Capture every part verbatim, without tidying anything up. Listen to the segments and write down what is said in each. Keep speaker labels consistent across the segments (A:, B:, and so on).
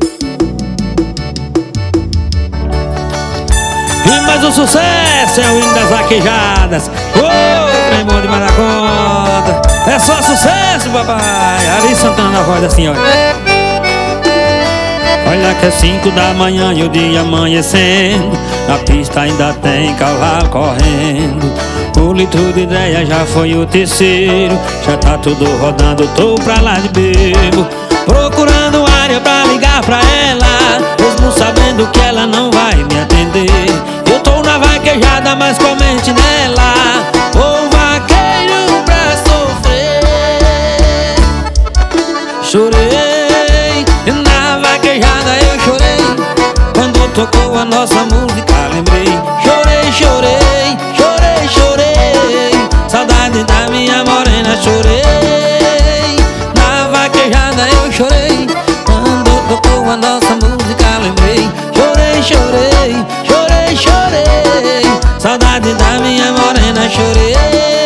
A: E mais um sucesso é o hino das vaquejadas. Ô, trem bom demais da conta. É só sucesso, papai. Ali Santana na voz da senhora. Olha que é cinco da manhã e o dia amanhecendo. Na pista ainda tem cavalo correndo. O litro de ideia já foi o terceiro. Já tá tudo rodando, tô pra lá de bebo. Procurando área pra ligar pra ela, mesmo sabendo que ela não vai me atender. Eu tô na vaquejada, mas comente nela. Ô vaqueiro pra sofrer. Chorei, na vaquejada eu chorei. Quando tocou a nossa música lembrei. Chorei, chorei, chorei, chorei. Saudade da minha morena, chorei. Na vaquejada eu chorei. Quando tocou a nossa música lembrei. Chorei, chorei, chorei, chorei. Saudade da minha morena, chorei.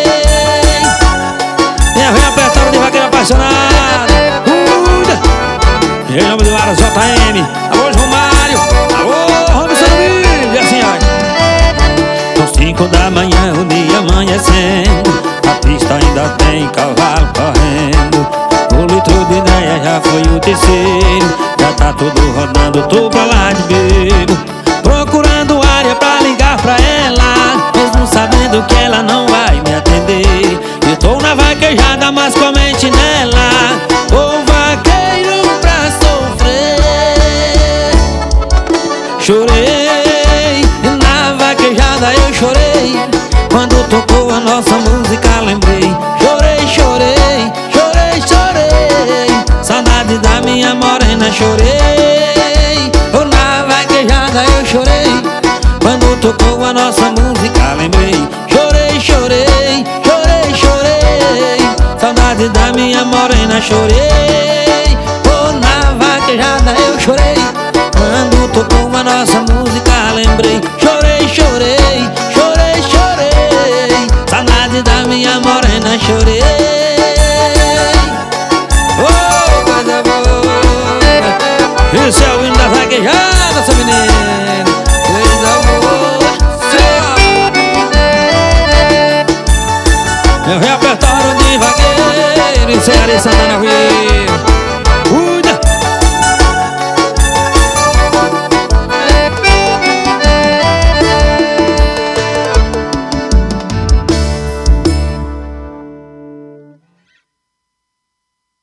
A: Minha velha apertada de vaqueiro apaixonado. Cuida. Em nome do Aras J M. Alô, Romário. Alô, Robson Luiz. E assim, ó. São cinco da manhã, o dia amanhecendo. A pista ainda tem cavalo correndo. O litro de ideia já foi o terceiro. Já tá tudo rodando, tô pra lá de bebo. Procurando área pra ligar pra ela, mesmo sabendo que ela não vai me atender. Eu tô na vaquejada, mas comente nela. Ô vaqueiro pra sofrer. Chorei, na vaquejada eu chorei. Quando tocou a nossa música lembrei. Chorei, chorei, chorei, chorei. Saudade da minha morena, chorei. Oh, na vaquejada eu chorei. Quando tocou a nossa música lembrei. Chorei, chorei, chorei, chorei. Saudade da minha morena, chorei. Oh, na vaquejada eu chorei. Quando tocou a nossa música lembrei. Chorei, chorei, chorei, chorei. Saudade da minha morena, chorei. Oh, coisa boa. Esse é o hino da vaquejada, seu menino. Coisa boa. Meu repertório de vaqueiro em Ceará e Santana Rio.